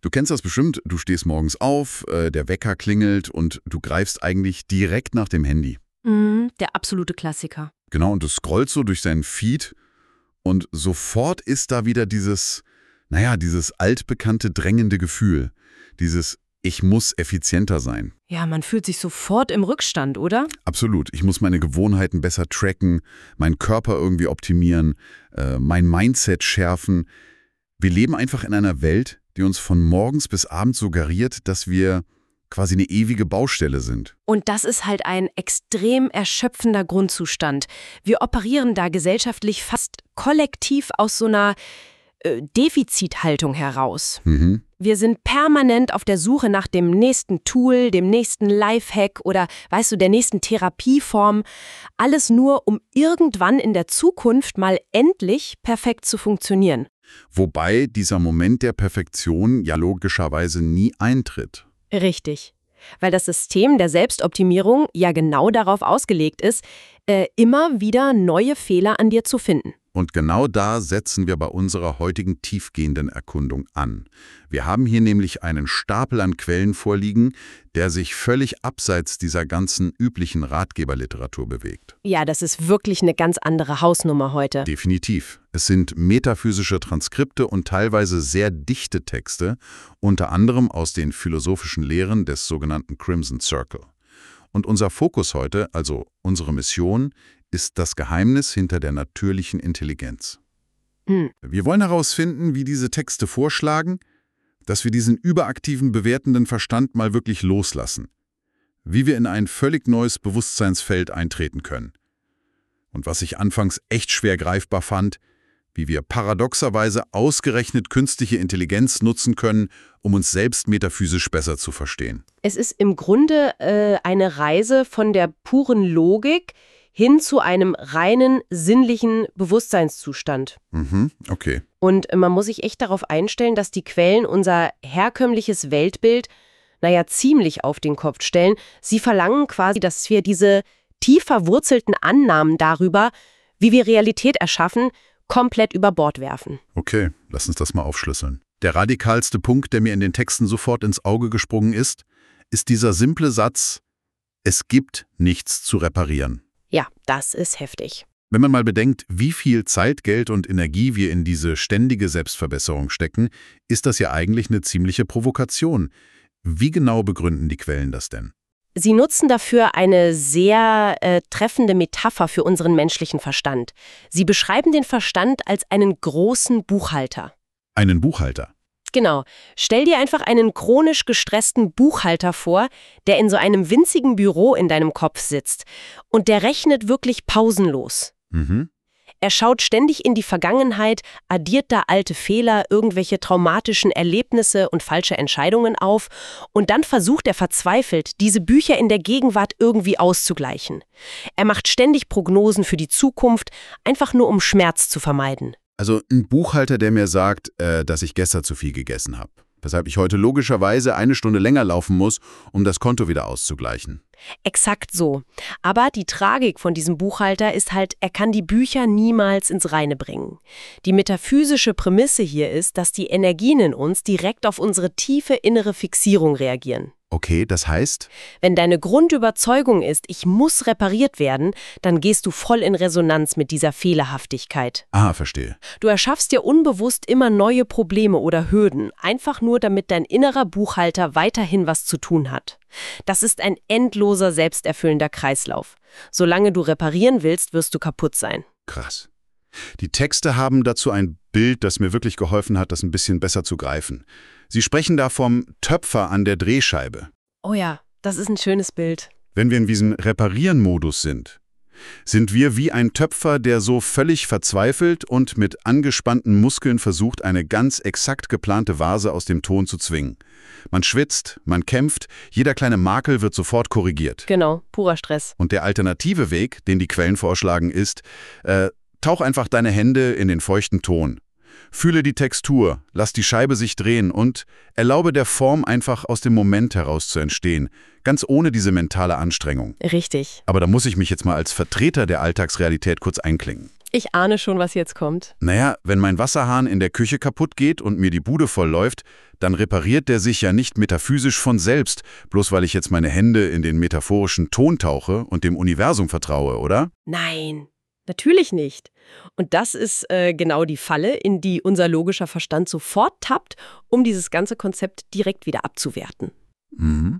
Du kennst das bestimmt, du stehst morgens auf, der Wecker klingelt und du greifst eigentlich direkt nach dem Handy. Der absolute Klassiker. Genau, und du scrollst so durch seinen Feed und sofort ist da wieder dieses altbekannte drängende Gefühl. Dieses Ich muss effizienter sein. Ja, man fühlt sich sofort im Rückstand, oder? Absolut. Ich muss meine Gewohnheiten besser tracken, meinen Körper irgendwie optimieren, mein Mindset schärfen. Wir leben einfach in einer Welt, die uns von morgens bis abends suggeriert, dass wir quasi eine ewige Baustelle sind. Und das ist halt ein extrem erschöpfender Grundzustand. Wir operieren da gesellschaftlich fast kollektiv aus so einer Defizithaltung heraus. Wir sind permanent auf der Suche nach dem nächsten Tool, dem nächsten Lifehack oder, weißt du, der nächsten Therapieform. Alles nur, um irgendwann in der Zukunft mal endlich perfekt zu funktionieren. Wobei dieser Moment der Perfektion ja logischerweise nie eintritt. Richtig. Weil das System der Selbstoptimierung ja genau darauf ausgelegt ist, immer wieder neue Fehler an dir zu finden. Und genau da setzen wir bei unserer heutigen tiefgehenden Erkundung an. Wir haben hier nämlich einen Stapel an Quellen vorliegen, der sich völlig abseits dieser ganzen üblichen Ratgeberliteratur bewegt. Ja, das ist wirklich eine ganz andere Hausnummer heute. Definitiv. Es sind metaphysische Transkripte und teilweise sehr dichte Texte, unter anderem aus den philosophischen Lehren des sogenannten Crimson Circle. Und unser Fokus heute, also unsere Mission, ist das Geheimnis hinter der natürlichen Intelligenz. Wir wollen herausfinden, wie diese Texte vorschlagen, dass wir diesen überaktiven, bewertenden Verstand mal wirklich loslassen. Wie wir in ein völlig neues Bewusstseinsfeld eintreten können. Und was ich anfangs echt schwer greifbar fand, wie wir paradoxerweise ausgerechnet künstliche Intelligenz nutzen können, um uns selbst metaphysisch besser zu verstehen. Es ist im Grunde eine Reise von der puren Logik hin zu einem reinen, sinnlichen Bewusstseinszustand. Okay. Und man muss sich echt darauf einstellen, dass die Quellen unser herkömmliches Weltbild, ziemlich auf den Kopf stellen. Sie verlangen quasi, dass wir diese tief verwurzelten Annahmen darüber, wie wir Realität erschaffen, komplett über Bord werfen. Okay, lass uns das mal aufschlüsseln. Der radikalste Punkt, der mir in den Texten sofort ins Auge gesprungen ist dieser simple Satz: Es gibt nichts zu reparieren. Ja, das ist heftig. Wenn man mal bedenkt, wie viel Zeit, Geld und Energie wir in diese ständige Selbstverbesserung stecken, ist das ja eigentlich eine ziemliche Provokation. Wie genau begründen die Quellen das denn? Sie nutzen dafür eine sehr treffende Metapher für unseren menschlichen Verstand. Sie beschreiben den Verstand als einen großen Buchhalter. Einen Buchhalter? Genau. Stell dir einfach einen chronisch gestressten Buchhalter vor, der in so einem winzigen Büro in deinem Kopf sitzt. Und der rechnet wirklich pausenlos. Er schaut ständig in die Vergangenheit, addiert da alte Fehler, irgendwelche traumatischen Erlebnisse und falsche Entscheidungen auf und dann versucht er verzweifelt, diese Bücher in der Gegenwart irgendwie auszugleichen. Er macht ständig Prognosen für die Zukunft, einfach nur um Schmerz zu vermeiden. Also ein Buchhalter, der mir sagt, dass ich gestern zu viel gegessen habe. Weshalb ich heute logischerweise 1 Stunde länger laufen muss, um das Konto wieder auszugleichen. Exakt so. Aber die Tragik von diesem Buchhalter ist halt, er kann die Bücher niemals ins Reine bringen. Die metaphysische Prämisse hier ist, dass die Energien in uns direkt auf unsere tiefe innere Fixierung reagieren. Okay, das heißt? Wenn deine Grundüberzeugung ist, ich muss repariert werden, dann gehst du voll in Resonanz mit dieser Fehlerhaftigkeit. Ah, verstehe. Du erschaffst dir unbewusst immer neue Probleme oder Hürden, einfach nur damit dein innerer Buchhalter weiterhin was zu tun hat. Das ist ein endloser, selbsterfüllender Kreislauf. Solange du reparieren willst, wirst du kaputt sein. Krass. Die Texte haben dazu ein Bild, das mir wirklich geholfen hat, das ein bisschen besser zu greifen. Sie sprechen da vom Töpfer an der Drehscheibe. Oh ja, das ist ein schönes Bild. Wenn wir in diesem Reparieren-Modus sind wir wie ein Töpfer, der so völlig verzweifelt und mit angespannten Muskeln versucht, eine ganz exakt geplante Vase aus dem Ton zu zwingen. Man schwitzt, man kämpft, jeder kleine Makel wird sofort korrigiert. Genau, purer Stress. Und der alternative Weg, den die Quellen vorschlagen, ist, tauch einfach deine Hände in den feuchten Ton. Fühle die Textur, lass die Scheibe sich drehen und erlaube der Form einfach aus dem Moment heraus zu entstehen, ganz ohne diese mentale Anstrengung. Richtig. Aber da muss ich mich jetzt mal als Vertreter der Alltagsrealität kurz einklingen. Ich ahne schon, was jetzt kommt. Naja, wenn mein Wasserhahn in der Küche kaputt geht und mir die Bude voll läuft, dann repariert der sich ja nicht metaphysisch von selbst, bloß weil ich jetzt meine Hände in den metaphorischen Ton tauche und dem Universum vertraue, oder? Nein, natürlich nicht. Und das ist genau die Falle, in die unser logischer Verstand sofort tappt, um dieses ganze Konzept direkt wieder abzuwerten. Mhm.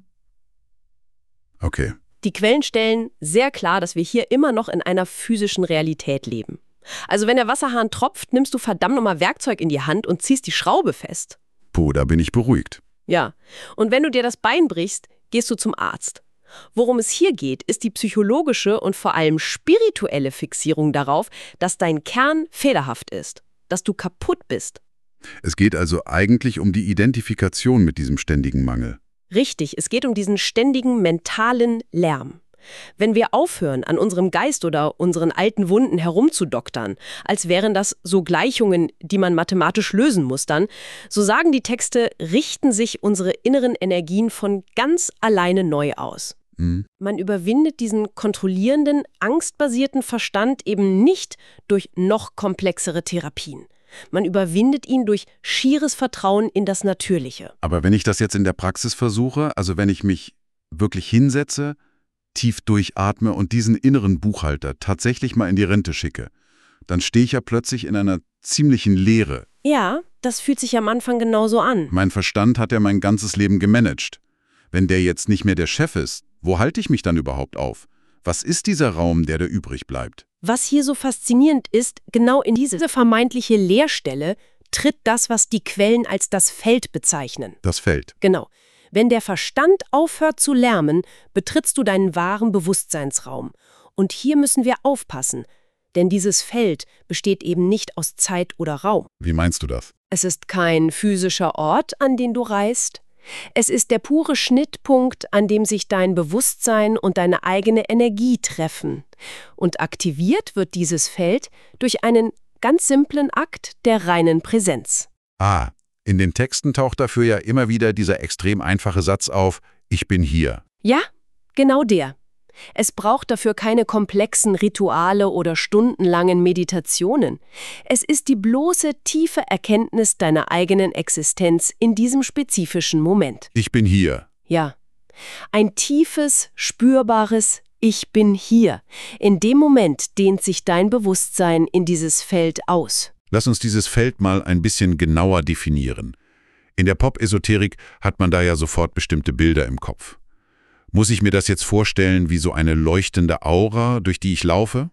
Okay. Die Quellen stellen sehr klar, dass wir hier immer noch in einer physischen Realität leben. Also wenn der Wasserhahn tropft, nimmst du verdammt nochmal Werkzeug in die Hand und ziehst die Schraube fest. Puh, da bin ich beruhigt. Ja, und wenn du dir das Bein brichst, gehst du zum Arzt. Worum es hier geht, ist die psychologische und vor allem spirituelle Fixierung darauf, dass dein Kern fehlerhaft ist, dass du kaputt bist. Es geht also eigentlich um die Identifikation mit diesem ständigen Mangel. Richtig, es geht um diesen ständigen mentalen Lärm. Wenn wir aufhören, an unserem Geist oder unseren alten Wunden herumzudoktern, als wären das so Gleichungen, die man mathematisch lösen muss dann, so sagen die Texte, richten sich unsere inneren Energien von ganz alleine neu aus. Man überwindet diesen kontrollierenden, angstbasierten Verstand eben nicht durch noch komplexere Therapien. Man überwindet ihn durch schieres Vertrauen in das Natürliche. Aber wenn ich das jetzt in der Praxis versuche, also wenn ich mich wirklich hinsetze, tief durchatme und diesen inneren Buchhalter tatsächlich mal in die Rente schicke, dann stehe ich ja plötzlich in einer ziemlichen Leere. Ja, das fühlt sich am Anfang genauso an. Mein Verstand hat ja mein ganzes Leben gemanagt. Wenn der jetzt nicht mehr der Chef ist, wo halte ich mich dann überhaupt auf? Was ist dieser Raum, der da übrig bleibt? Was hier so faszinierend ist, genau in diese vermeintliche Leerstelle tritt das, was die Quellen als das Feld bezeichnen. Das Feld. Genau. Wenn der Verstand aufhört zu lärmen, betrittst du deinen wahren Bewusstseinsraum. Und hier müssen wir aufpassen, denn dieses Feld besteht eben nicht aus Zeit oder Raum. Wie meinst du das? Es ist kein physischer Ort, an den du reist. Es ist der pure Schnittpunkt, an dem sich dein Bewusstsein und deine eigene Energie treffen. Und aktiviert wird dieses Feld durch einen ganz simplen Akt der reinen Präsenz. Ah, in den Texten taucht dafür ja immer wieder dieser extrem einfache Satz auf, ich bin hier. Ja, genau der. Es braucht dafür keine komplexen Rituale oder stundenlangen Meditationen. Es ist die bloße, tiefe Erkenntnis deiner eigenen Existenz in diesem spezifischen Moment. Ich bin hier. Ja, ein tiefes, spürbares Ich bin hier. In dem Moment dehnt sich dein Bewusstsein in dieses Feld aus. Lass uns dieses Feld mal ein bisschen genauer definieren. In der Pop-Esoterik hat man da ja sofort bestimmte Bilder im Kopf. Muss ich mir das jetzt vorstellen wie so eine leuchtende Aura, durch die ich laufe?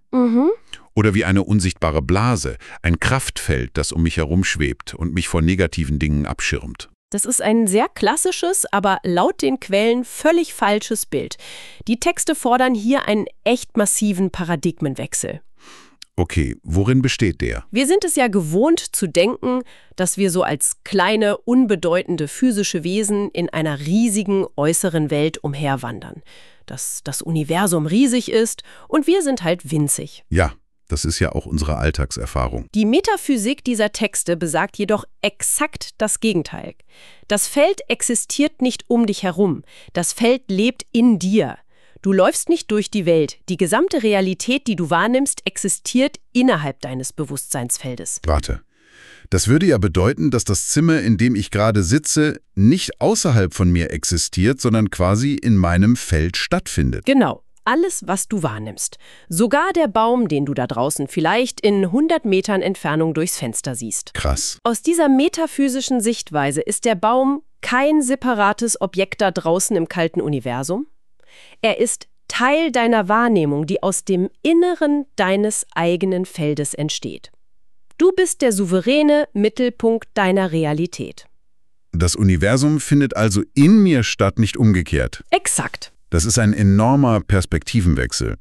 Oder wie eine unsichtbare Blase, ein Kraftfeld, das um mich herum schwebt und mich vor negativen Dingen abschirmt? Das ist ein sehr klassisches, aber laut den Quellen völlig falsches Bild. Die Texte fordern hier einen echt massiven Paradigmenwechsel. Okay, worin besteht der? Wir sind es ja gewohnt zu denken, dass wir so als kleine, unbedeutende physische Wesen in einer riesigen äußeren Welt umherwandern. Dass das Universum riesig ist und wir sind halt winzig. Ja, das ist ja auch unsere Alltagserfahrung. Die Metaphysik dieser Texte besagt jedoch exakt das Gegenteil. Das Feld existiert nicht um dich herum. Das Feld lebt in dir. Du läufst nicht durch die Welt. Die gesamte Realität, die du wahrnimmst, existiert innerhalb deines Bewusstseinsfeldes. Warte. Das würde ja bedeuten, dass das Zimmer, in dem ich gerade sitze, nicht außerhalb von mir existiert, sondern quasi in meinem Feld stattfindet. Genau. Alles, was du wahrnimmst. Sogar der Baum, den du da draußen vielleicht in 100 Metern Entfernung durchs Fenster siehst. Krass. Aus dieser metaphysischen Sichtweise ist der Baum kein separates Objekt da draußen im kalten Universum. Er ist Teil deiner Wahrnehmung, die aus dem Inneren deines eigenen Feldes entsteht. Du bist der souveräne Mittelpunkt deiner Realität. Das Universum findet also in mir statt, nicht umgekehrt. Exakt. Das ist ein enormer Perspektivenwechsel.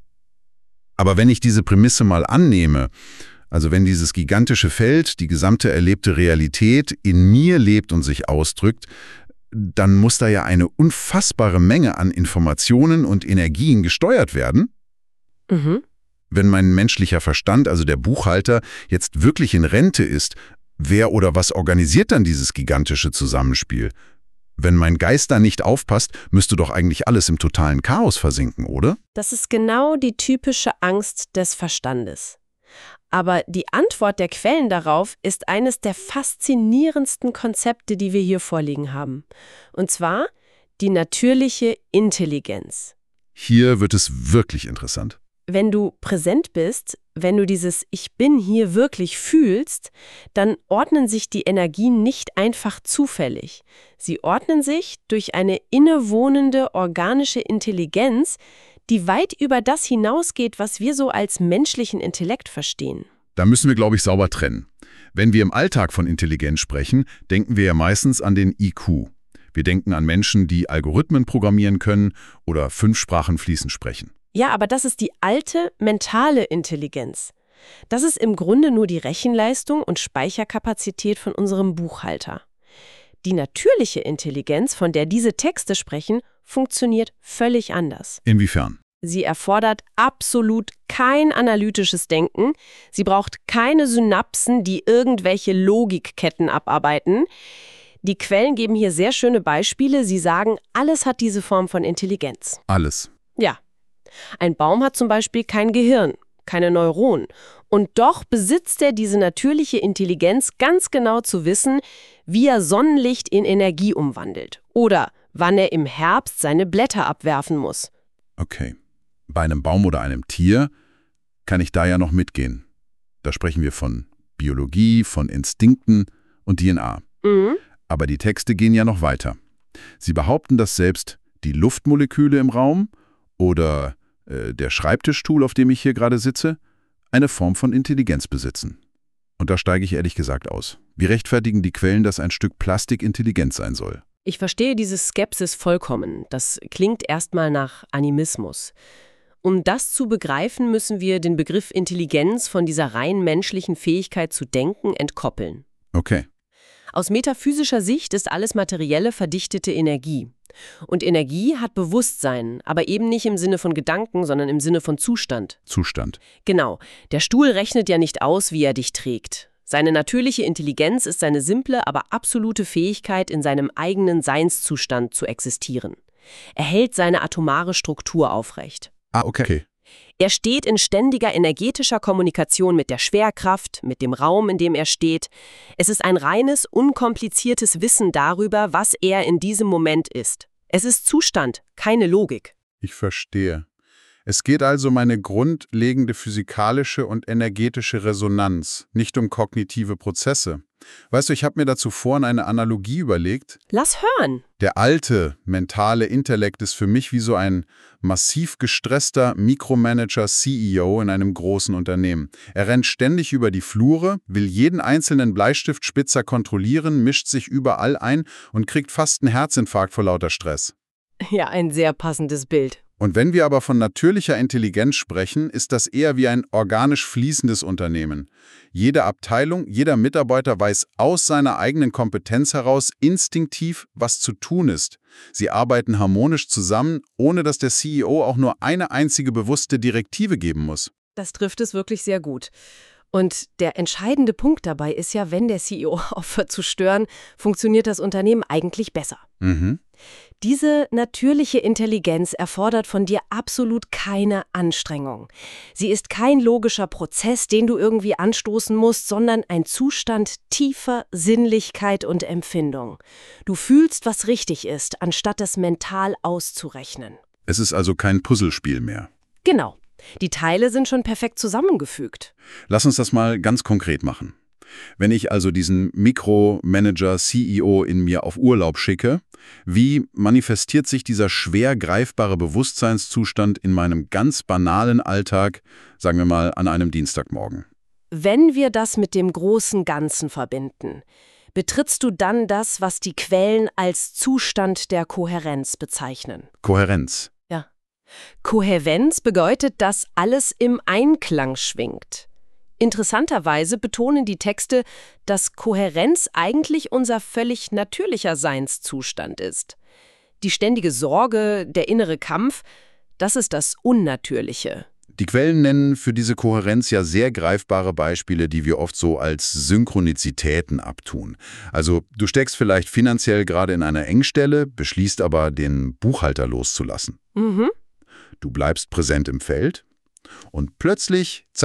Aber wenn ich diese Prämisse mal annehme, also wenn dieses gigantische Feld, die gesamte erlebte Realität in mir lebt und sich ausdrückt, dann muss da ja eine unfassbare Menge an Informationen und Energien gesteuert werden. Wenn mein menschlicher Verstand, also der Buchhalter, jetzt wirklich in Rente ist, wer oder was organisiert dann dieses gigantische Zusammenspiel? Wenn mein Geist da nicht aufpasst, müsste doch eigentlich alles im totalen Chaos versinken, oder? Das ist genau die typische Angst des Verstandes. Aber die Antwort der Quellen darauf ist eines der faszinierendsten Konzepte, die wir hier vorliegen haben. Und zwar die natürliche Intelligenz. Hier wird es wirklich interessant. Wenn du präsent bist, wenn du dieses Ich bin hier wirklich fühlst, dann ordnen sich die Energien nicht einfach zufällig. Sie ordnen sich durch eine innewohnende organische Intelligenz, die weit über das hinausgeht, was wir so als menschlichen Intellekt verstehen. Da müssen wir, glaube ich, sauber trennen. Wenn wir im Alltag von Intelligenz sprechen, denken wir ja meistens an den IQ. Wir denken an Menschen, die Algorithmen programmieren können oder 5 Sprachen fließend sprechen. Ja, aber das ist die alte mentale Intelligenz. Das ist im Grunde nur die Rechenleistung und Speicherkapazität von unserem Buchhalter. Die natürliche Intelligenz, von der diese Texte sprechen, funktioniert völlig anders. Inwiefern? Sie erfordert absolut kein analytisches Denken. Sie braucht keine Synapsen, die irgendwelche Logikketten abarbeiten. Die Quellen geben hier sehr schöne Beispiele. Sie sagen, alles hat diese Form von Intelligenz. Alles. Ja. Ein Baum hat zum Beispiel kein Gehirn, keine Neuronen. Und doch besitzt er diese natürliche Intelligenz, ganz genau zu wissen, wie er Sonnenlicht in Energie umwandelt. Oder wann er im Herbst seine Blätter abwerfen muss. Okay. Bei einem Baum oder einem Tier kann ich da ja noch mitgehen. Da sprechen wir von Biologie, von Instinkten und DNA. Mhm. Aber die Texte gehen ja noch weiter. Sie behaupten, dass selbst die Luftmoleküle im Raum oder der Schreibtischstuhl, auf dem ich hier gerade sitze, eine Form von Intelligenz besitzen. Und da steige ich ehrlich gesagt aus. Wie rechtfertigen die Quellen, dass ein Stück Plastik intelligent sein soll? Ich verstehe diese Skepsis vollkommen. Das klingt erstmal nach Animismus. Um das zu begreifen, müssen wir den Begriff Intelligenz von dieser rein menschlichen Fähigkeit zu denken entkoppeln. Okay. Aus metaphysischer Sicht ist alles Materielle verdichtete Energie. Und Energie hat Bewusstsein, aber eben nicht im Sinne von Gedanken, sondern im Sinne von Zustand. Zustand. Genau. Der Stuhl rechnet ja nicht aus, wie er dich trägt. Seine natürliche Intelligenz ist seine simple, aber absolute Fähigkeit, in seinem eigenen Seinszustand zu existieren. Er hält seine atomare Struktur aufrecht. Ah, okay. Er steht in ständiger energetischer Kommunikation mit der Schwerkraft, mit dem Raum, in dem er steht. Es ist ein reines, unkompliziertes Wissen darüber, was er in diesem Moment ist. Es ist Zustand, keine Logik. Ich verstehe. Es geht also um eine grundlegende physikalische und energetische Resonanz, nicht um kognitive Prozesse. Weißt du, ich habe mir dazu vorhin eine Analogie überlegt. Lass hören. Der alte mentale Intellekt ist für mich wie so ein massiv gestresster Mikromanager-CEO in einem großen Unternehmen. Er rennt ständig über die Flure, will jeden einzelnen Bleistiftspitzer kontrollieren, mischt sich überall ein und kriegt fast einen Herzinfarkt vor lauter Stress. Ja, ein sehr passendes Bild. Und wenn wir aber von natürlicher Intelligenz sprechen, ist das eher wie ein organisch fließendes Unternehmen. Jede Abteilung, jeder Mitarbeiter weiß aus seiner eigenen Kompetenz heraus instinktiv, was zu tun ist. Sie arbeiten harmonisch zusammen, ohne dass der CEO auch nur eine einzige bewusste Direktive geben muss. Das trifft es wirklich sehr gut. Und der entscheidende Punkt dabei ist ja, wenn der CEO aufhört zu stören, funktioniert das Unternehmen eigentlich besser. Mhm. Diese natürliche Intelligenz erfordert von dir absolut keine Anstrengung. Sie ist kein logischer Prozess, den du irgendwie anstoßen musst, sondern ein Zustand tiefer Sinnlichkeit und Empfindung. Du fühlst, was richtig ist, anstatt es mental auszurechnen. Es ist also kein Puzzlespiel mehr. Genau. Die Teile sind schon perfekt zusammengefügt. Lass uns das mal ganz konkret machen. Wenn ich also diesen Mikromanager-CEO in mir auf Urlaub schicke, wie manifestiert sich dieser schwer greifbare Bewusstseinszustand in meinem ganz banalen Alltag, sagen wir mal an einem Dienstagmorgen? Wenn wir das mit dem großen Ganzen verbinden, betrittst du dann das, was die Quellen als Zustand der Kohärenz bezeichnen. Kohärenz. Ja. Kohärenz bedeutet, dass alles im Einklang schwingt. Interessanterweise betonen die Texte, dass Kohärenz eigentlich unser völlig natürlicher Seinszustand ist. Die ständige Sorge, der innere Kampf, das ist das Unnatürliche. Die Quellen nennen für diese Kohärenz ja sehr greifbare Beispiele, die wir oft so als Synchronizitäten abtun. Also du steckst vielleicht finanziell gerade in einer Engstelle, beschließt aber, den Buchhalter loszulassen. Mhm. Du bleibst präsent im Feld und plötzlich, zack,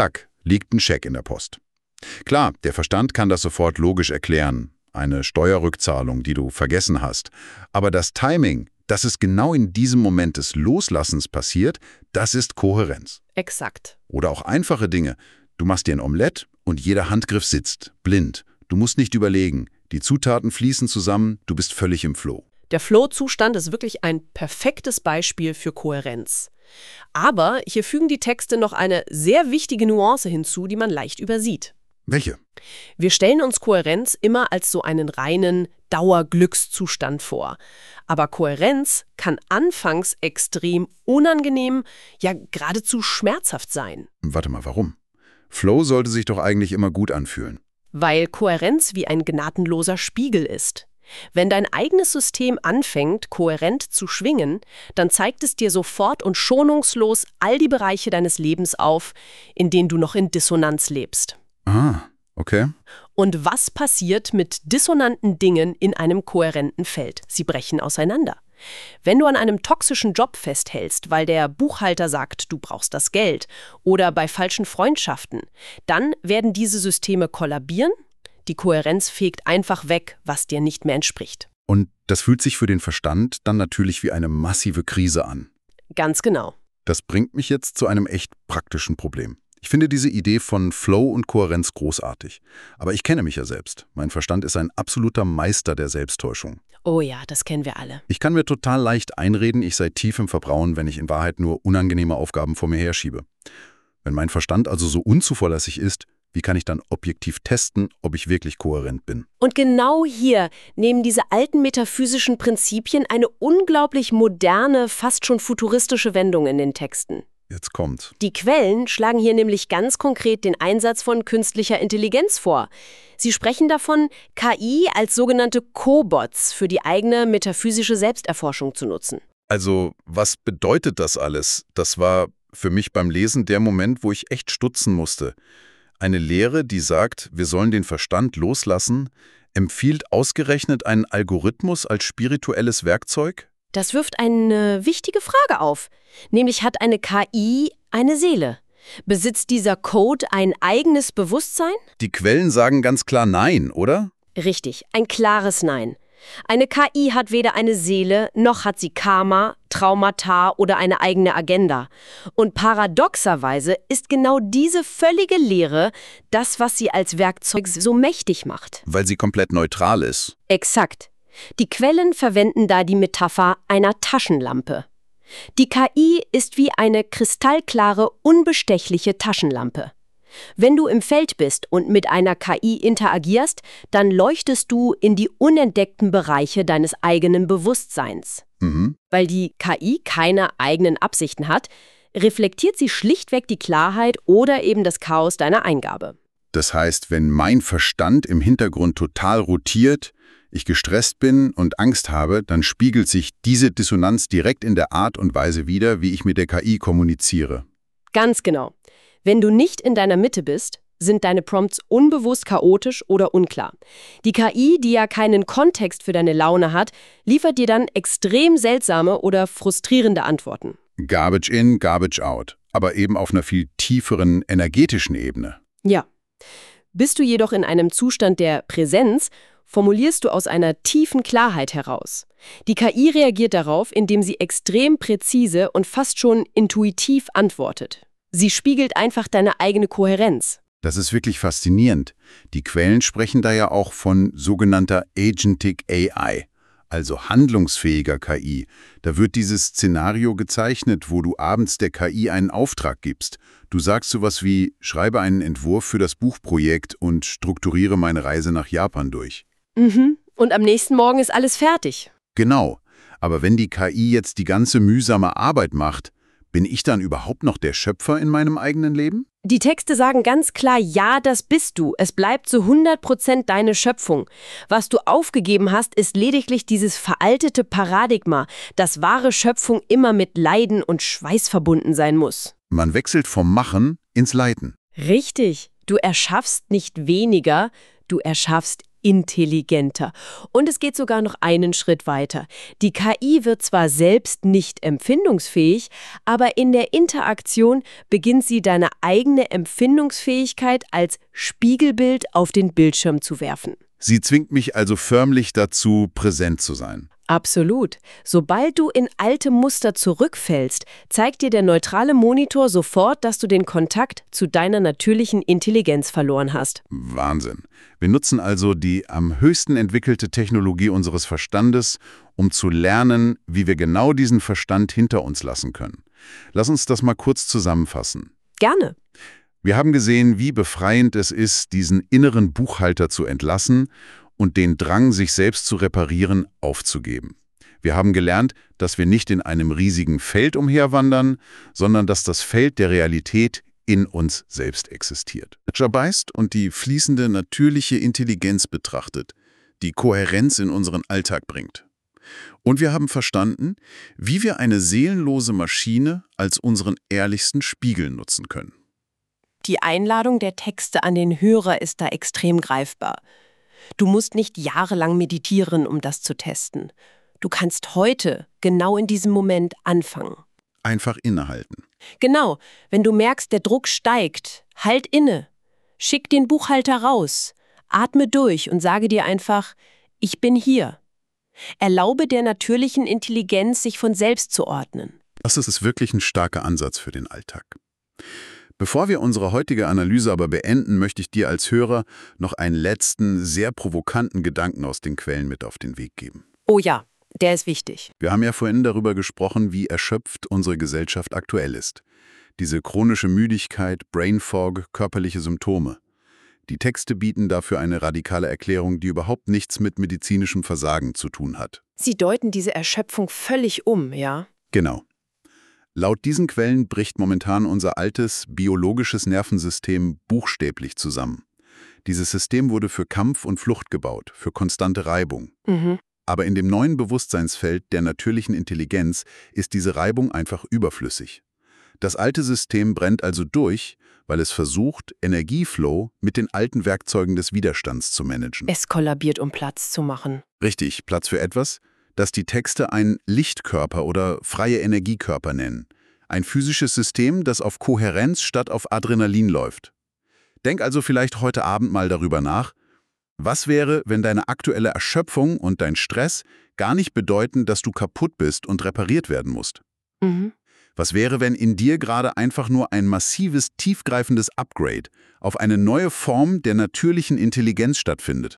liegt ein Scheck in der Post. Klar, der Verstand kann das sofort logisch erklären. Eine Steuerrückzahlung, die du vergessen hast. Aber das Timing, dass es genau in diesem Moment des Loslassens passiert, das ist Kohärenz. Exakt. Oder auch einfache Dinge. Du machst dir ein Omelett und jeder Handgriff sitzt, blind. Du musst nicht überlegen. Die Zutaten fließen zusammen, du bist völlig im Flow. Der Flow-Zustand ist wirklich ein perfektes Beispiel für Kohärenz. Aber hier fügen die Texte noch eine sehr wichtige Nuance hinzu, die man leicht übersieht. Welche? Wir stellen uns Kohärenz immer als so einen reinen Dauerglückszustand vor. Aber Kohärenz kann anfangs extrem unangenehm, ja geradezu schmerzhaft sein. Warte mal, warum? Flow sollte sich doch eigentlich immer gut anfühlen. Weil Kohärenz wie ein gnadenloser Spiegel ist. Wenn dein eigenes System anfängt, kohärent zu schwingen, dann zeigt es dir sofort und schonungslos all die Bereiche deines Lebens auf, in denen du noch in Dissonanz lebst. Ah, okay. Und was passiert mit dissonanten Dingen in einem kohärenten Feld? Sie brechen auseinander. Wenn du an einem toxischen Job festhältst, weil der Buchhalter sagt, du brauchst das Geld, oder bei falschen Freundschaften, dann werden diese Systeme kollabieren. Die Kohärenz fegt einfach weg, was dir nicht mehr entspricht. Und das fühlt sich für den Verstand dann natürlich wie eine massive Krise an. Ganz genau. Das bringt mich jetzt zu einem echt praktischen Problem. Ich finde diese Idee von Flow und Kohärenz großartig. Aber ich kenne mich ja selbst. Mein Verstand ist ein absoluter Meister der Selbsttäuschung. Oh ja, das kennen wir alle. Ich kann mir total leicht einreden, ich sei tief im Vertrauen, wenn ich in Wahrheit nur unangenehme Aufgaben vor mir herschiebe. Wenn mein Verstand also so unzuverlässig ist, wie kann ich dann objektiv testen, ob ich wirklich kohärent bin? Und genau hier nehmen diese alten metaphysischen Prinzipien eine unglaublich moderne, fast schon futuristische Wendung in den Texten. Jetzt kommt. Die Quellen schlagen hier nämlich ganz konkret den Einsatz von künstlicher Intelligenz vor. Sie sprechen davon, KI als sogenannte Cobots für die eigene metaphysische Selbsterforschung zu nutzen. Also, was bedeutet das alles? Das war für mich beim Lesen der Moment, wo ich echt stutzen musste. Eine Lehre, die sagt, wir sollen den Verstand loslassen, empfiehlt ausgerechnet einen Algorithmus als spirituelles Werkzeug? Das wirft eine wichtige Frage auf. Nämlich, hat eine KI eine Seele? Besitzt dieser Code ein eigenes Bewusstsein? Die Quellen sagen ganz klar Nein, oder? Richtig, ein klares Nein. Eine KI hat weder eine Seele, noch hat sie Karma, Traumata oder eine eigene Agenda. Und paradoxerweise ist genau diese völlige Leere das, was sie als Werkzeug so mächtig macht. Weil sie komplett neutral ist. Exakt. Die Quellen verwenden da die Metapher einer Taschenlampe. Die KI ist wie eine kristallklare, unbestechliche Taschenlampe. Wenn du im Feld bist und mit einer KI interagierst, dann leuchtest du in die unentdeckten Bereiche deines eigenen Bewusstseins. Weil die KI keine eigenen Absichten hat, reflektiert sie schlichtweg die Klarheit oder eben das Chaos deiner Eingabe. Das heißt, wenn mein Verstand im Hintergrund total rotiert, ich gestresst bin und Angst habe, dann spiegelt sich diese Dissonanz direkt in der Art und Weise wider, wie ich mit der KI kommuniziere. Ganz genau. Wenn du nicht in deiner Mitte bist, sind deine Prompts unbewusst chaotisch oder unklar. Die KI, die ja keinen Kontext für deine Laune hat, liefert dir dann extrem seltsame oder frustrierende Antworten. Garbage in, garbage out. Aber eben auf einer viel tieferen energetischen Ebene. Ja. Bist du jedoch in einem Zustand der Präsenz, formulierst du aus einer tiefen Klarheit heraus. Die KI reagiert darauf, indem sie extrem präzise und fast schon intuitiv antwortet. Sie spiegelt einfach deine eigene Kohärenz. Das ist wirklich faszinierend. Die Quellen sprechen da ja auch von sogenannter Agentic AI, also handlungsfähiger KI. Da wird dieses Szenario gezeichnet, wo du abends der KI einen Auftrag gibst. Du sagst sowas wie, schreibe einen Entwurf für das Buchprojekt und strukturiere meine Reise nach Japan durch. Und am nächsten Morgen ist alles fertig. Genau. Aber wenn die KI jetzt die ganze mühsame Arbeit macht, bin ich dann überhaupt noch der Schöpfer in meinem eigenen Leben? Die Texte sagen ganz klar, ja, das bist du. Es bleibt zu 100% deine Schöpfung. Was du aufgegeben hast, ist lediglich dieses veraltete Paradigma, dass wahre Schöpfung immer mit Leiden und Schweiß verbunden sein muss. Man wechselt vom Machen ins Leiden. Richtig. Du erschaffst nicht weniger, du erschaffst intelligenter. Und es geht sogar noch einen Schritt weiter. Die KI wird zwar selbst nicht empfindungsfähig, aber in der Interaktion beginnt sie deine eigene Empfindungsfähigkeit als Spiegelbild auf den Bildschirm zu werfen. Sie zwingt mich also förmlich dazu, präsent zu sein. Absolut. Sobald du in alte Muster zurückfällst, zeigt dir der neutrale Monitor sofort, dass du den Kontakt zu deiner natürlichen Intelligenz verloren hast. Wahnsinn. Wir nutzen also die am höchsten entwickelte Technologie unseres Verstandes, um zu lernen, wie wir genau diesen Verstand hinter uns lassen können. Lass uns das mal kurz zusammenfassen. Gerne. Wir haben gesehen, wie befreiend es ist, diesen inneren Buchhalter zu entlassen und den Drang, sich selbst zu reparieren, aufzugeben. Wir haben gelernt, dass wir nicht in einem riesigen Feld umherwandern, sondern dass das Feld der Realität in uns selbst existiert. Beißt und die fließende natürliche Intelligenz betrachtet, die Kohärenz in unseren Alltag bringt. Und wir haben verstanden, wie wir eine seelenlose Maschine als unseren ehrlichsten Spiegel nutzen können. Die Einladung der Texte an den Hörer ist da extrem greifbar. Du musst nicht jahrelang meditieren, um das zu testen. Du kannst heute, genau in diesem Moment, anfangen. Einfach innehalten. Genau, wenn du merkst, der Druck steigt, halt inne. Schick den Buchhalter raus. Atme durch und sage dir einfach, ich bin hier. Erlaube der natürlichen Intelligenz, sich von selbst zu ordnen. Das ist wirklich ein starker Ansatz für den Alltag. Bevor wir unsere heutige Analyse aber beenden, möchte ich dir als Hörer noch einen letzten, sehr provokanten Gedanken aus den Quellen mit auf den Weg geben. Oh ja, der ist wichtig. Wir haben ja vorhin darüber gesprochen, wie erschöpft unsere Gesellschaft aktuell ist. Diese chronische Müdigkeit, Brain Fog, körperliche Symptome. Die Texte bieten dafür eine radikale Erklärung, die überhaupt nichts mit medizinischem Versagen zu tun hat. Sie deuten diese Erschöpfung völlig um, ja? Genau. Laut diesen Quellen bricht momentan unser altes, biologisches Nervensystem buchstäblich zusammen. Dieses System wurde für Kampf und Flucht gebaut, für konstante Reibung. Aber in dem neuen Bewusstseinsfeld der natürlichen Intelligenz ist diese Reibung einfach überflüssig. Das alte System brennt also durch, weil es versucht, Energieflow mit den alten Werkzeugen des Widerstands zu managen. Es kollabiert, um Platz zu machen. Richtig, Platz für etwas, das die Texte einen Lichtkörper oder freie Energiekörper nennen. Ein physisches System, das auf Kohärenz statt auf Adrenalin läuft. Denk also vielleicht heute Abend mal darüber nach, was wäre, wenn deine aktuelle Erschöpfung und dein Stress gar nicht bedeuten, dass du kaputt bist und repariert werden musst? Was wäre, wenn in dir gerade einfach nur ein massives, tiefgreifendes Upgrade auf eine neue Form der natürlichen Intelligenz stattfindet?